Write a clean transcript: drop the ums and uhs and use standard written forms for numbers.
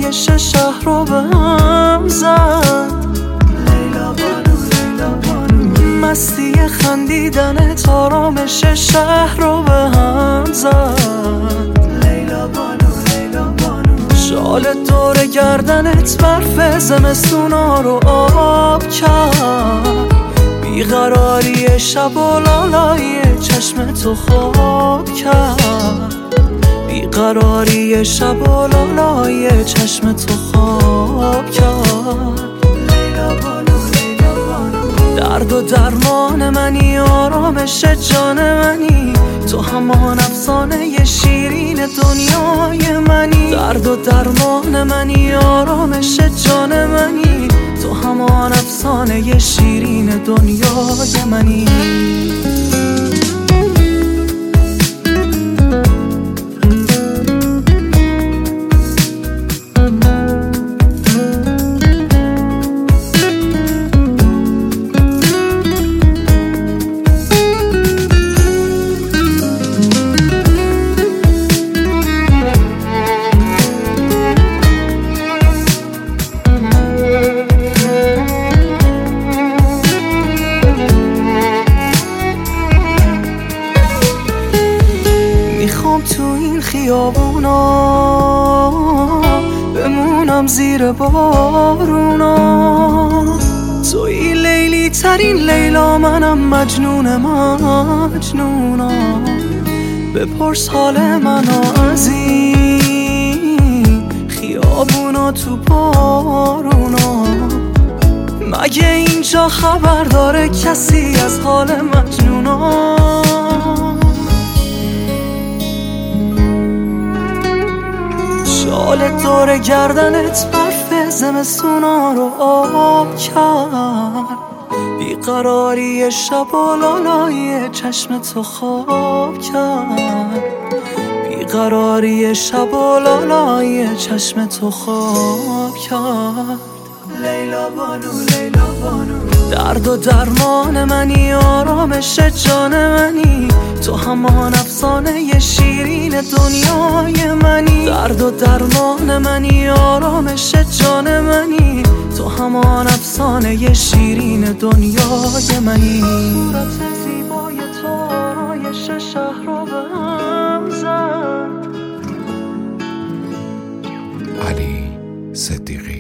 آرایش شهر رو به هم زد. لیلا بانو لیلا بانو، مستی خندیدنت آرامش شهر رو به هم زد. لیلا بانو لیلا بانو، شال دور گردنت برف زمستونا رو آب کرد. بیقراری شب و لالای چشم تو خواب کرد. بیقراری شب و لالای چشم تو خواب کرد. لیلا بانو لیلا بانو، درد و درمان منی، آرامش جان منی، تو همان افسانه شیرین دنیای منی. درد و درمان منی، آرامش جان منی، تو همان افسانه شیرین دنیای منی. میخوام تو این خیابونا بمونم زیر بارونا. توی لیلی ترین لیلا، منم مجنون مجنونا. بپرس حال منو از این خیابونا تو بارونا. مگه اینجا خبر داره کسی از حال مجنونا؟ شال دور گردنت برف زمستونا رو آب کرد. بیقراری شب و لالای چشم تو خواب کرد. بیقراری شب و لالای چشم تو خواب کرد. لیلا بانو لیلا بانو، درد و درمان منی، آرامش جان منی، تو همان افسانه شیرین دنیای منی. درد و درمان منی، آرامش جان منی، تو همان افسانه شیرین دنیای منی. صورت زیبای تو آرایش شهر رو به هم زد. علی صدیقی.